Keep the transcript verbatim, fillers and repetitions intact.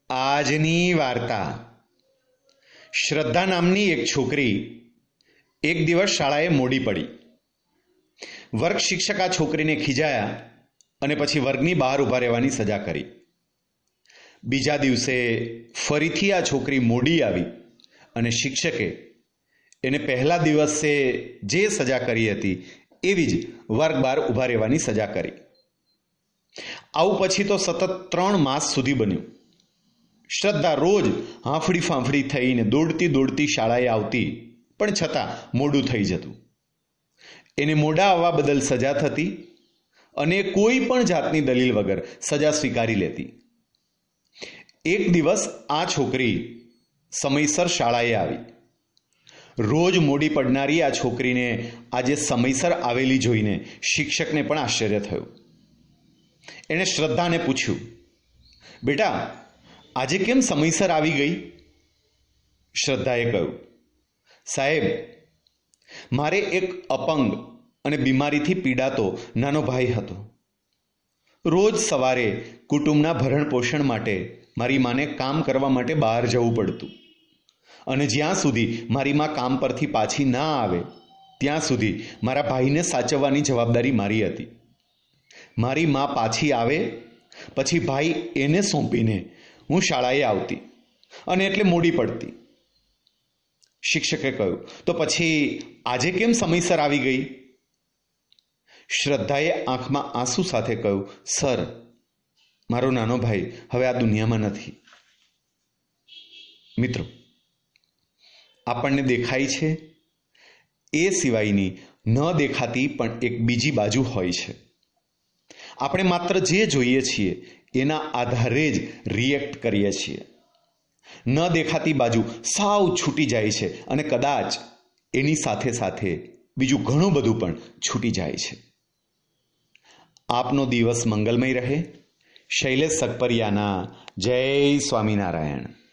આજની વાર્તા. શ્રદ્ધા નામની એક છોકરી એક દિવસ શાળાએ મોડી પડી. વર્ગ શિક્ષક આ છોકરીને ખીજાયા અને પછી વર્ગની બહાર ઊભા રહેવાની સજા કરી. બીજા દિવસે ફરીથી આ છોકરી મોડી આવી અને શિક્ષકે એને પહેલા દિવસે જે સજા કરી હતી એવી જ વર્ગ બહાર ઊભા રહેવાની સજા કરી. આવું પછી તો સતત ત્રણ માસ સુધી બન્યું. શ્રદ્ધા રોજ હાંફળી ફાંફળી થઈને દોડતી દોડતી શાળાએ આવતી, પણ છતાં મોડું થઈ જતું. એને મોડા આવવા બદલ સજા થતી અને કોઈ પણ જાતની દલીલ વગર સજા સ્વીકારી લેતી. એક દિવસ આ છોકરી સમયસર શાળાએ આવી. રોજ મોડી પડનારી આ છોકરીને આજે સમયસર આવેલી જોઈને શિક્ષકને પણ આશ્ચર્ય થયું. એણે શ્રદ્ધાને પૂછ્યું, બેટા, આજે કેમ સમયસર આવી ગઈ? શ્રદ્ધાએ કહ્યું, સાહેબ, મારે એક અપંગ અને બીમારીથી પીડાતો નાનો ભાઈ હતો. રોજ સવારે કુટુંબના ભરણ પોષણ માટે મારી માને કામ કરવા માટે બહાર જવું પડતું અને જ્યાં સુધી મારી મા કામ પરથી પાછી ના આવે ત્યાં સુધી મારા ભાઈને સાચવવાની જવાબદારી મારી હતી. મારી મા પાછી આવે પછી ભાઈ એને સોંપીને હું શાળાએ આવતી અને એટલે મોડી પડતી. શિક્ષકે કહ્યું, તો પછી આજે કેમ સમયસર આવી ગઈ? શ્રદ્ધાએ આંખમાં આંસુ સાથે કહ્યું, સર, મારો નાનો ભાઈ હવે આ દુનિયામાં નથી. મિત્રો, આપણને દેખાય છે એ સિવાયની ન દેખાતી પણ એક બીજી બાજુ હોય છે. આપણે માત્ર જે જોઈએ છીએ એના આધારે જ રિએક્ટ કરીએ છીએ. ન દેખાતી બાજુ સાવ છૂટી જાય છે અને કદાચ એની સાથે સાથે બીજું ઘણું બધું પણ છૂટી જાય છે. આપનો દિવસ મંગલમય રહે. શૈલેષ સકપરિયાના જય સ્વામિનારાયણ.